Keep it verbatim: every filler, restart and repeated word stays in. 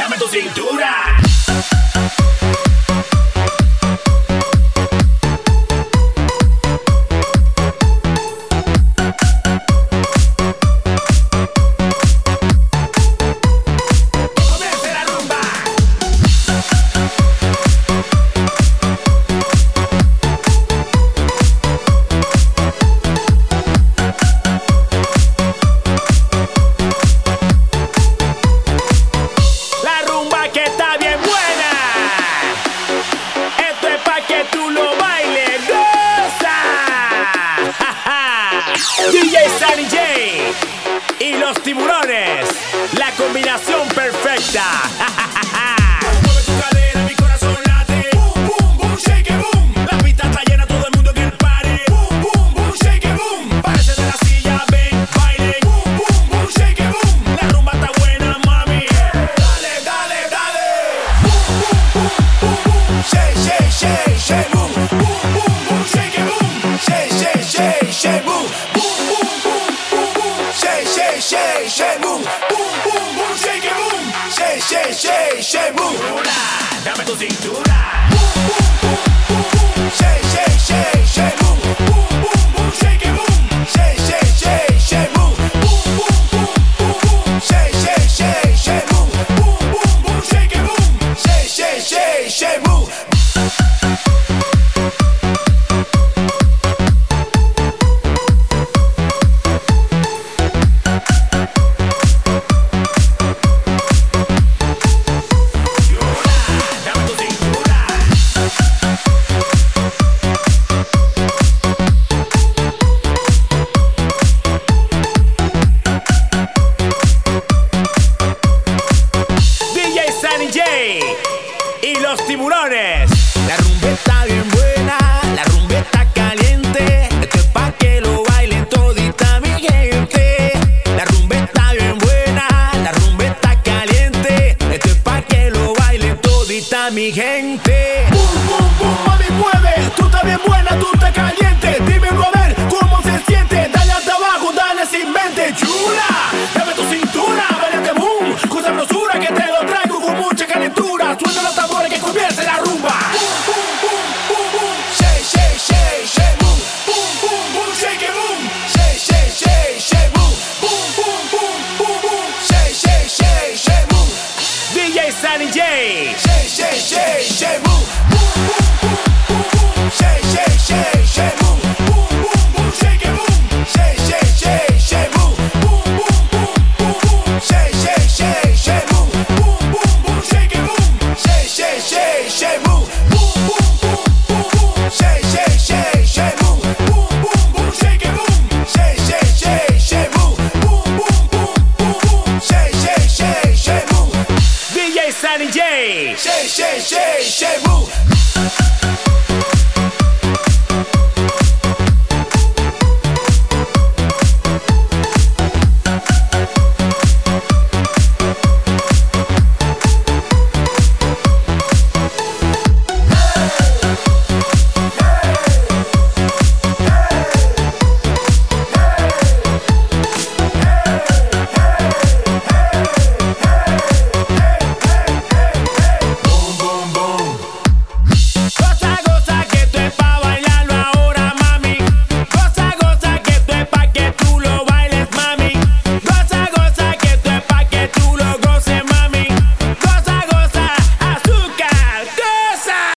dame tu cintura. D J Sunny J y los tiburones, la combinación perfecta. Mueve tu cadera, mi corazón late. Boom, boom, boom, shake it, boom. La pista está llena, todo el mundo quiere el party. Boom, boom, boom, shake it, boom. Parece de la silla, ven, baile. Boom, boom, boom, shake it, boom. La rumba está buena, mami. Dale, dale, dale. Boom, boom, boom, boom, boom. Shake, shake, shake, shake, boom. Boom, boom, boom, shake it, boom. Shake, shake, shake, shake, boom. Shake, shake, boom, boom, boom, boom, shake it, boom. Shake, shake, shake, shake, boom. Dame tu cintura. Boom, boom, boom, boom, boom. Shake, shake, shake, shake, boom. Boom, boom, boom, shake it, boom. Shake, shake, shake, shake, boom. Boom, boom, boom, boom, boom. Shake, shake, shake, shake, boom. Boom, boom, boom, shake it, boom. Shake, shake, shake, shake, boom. Y los tiburones. La rumba está bien buena, la rumba está caliente. Esto es pa' que lo bailen todita mi gente. La rumba está bien buena, la rumba está caliente. Esto es pa' que lo bailen todita mi gente. Boom, boom, boom, mami, mueve. Tú estás bien buena, tú estás caliente. Dímelo a ver cómo se siente. Dale hasta abajo, dale sin mente. Chula, dame tu cintura, bailate boom. Con sabrosura que te lo traigo con mucha calentura. Suelta los tambores que comience la rumba. Boom, boom, boom, boom, boom. Shake, shake, shake, shake, boom. Boom, boom, boom, shake it, boom. Shake, shake, shake, shake, boom. Boom, boom, boom, boom, boom. Shake, shake, shake, shake, boom. D J Sunny J. Shake, shake, shake, shake, boom. Boom, boom, boom, boom, boom. Shake, shake, shake, shake, boom. Boom, boom, boom, shake it, boom. Shake, shake, shake, shake, boom. Boom, boom, boom, boom, boom. Shake, shake, shake, shake, boom. Boom, boom, boom, shake it, boom. Shake, shake, shake, shake, boom. Boom, boom, boom, boom, boom. Shake, shake, shake, shake, boom. Boom, boom, boom, shake it, boom. Shake, shake, shake, shake, boom. Boom, boom, boom, boom, boom. Shake, shake, shake, shake, boom. D J Sunny J. Shake, shake, shake, shake, boom.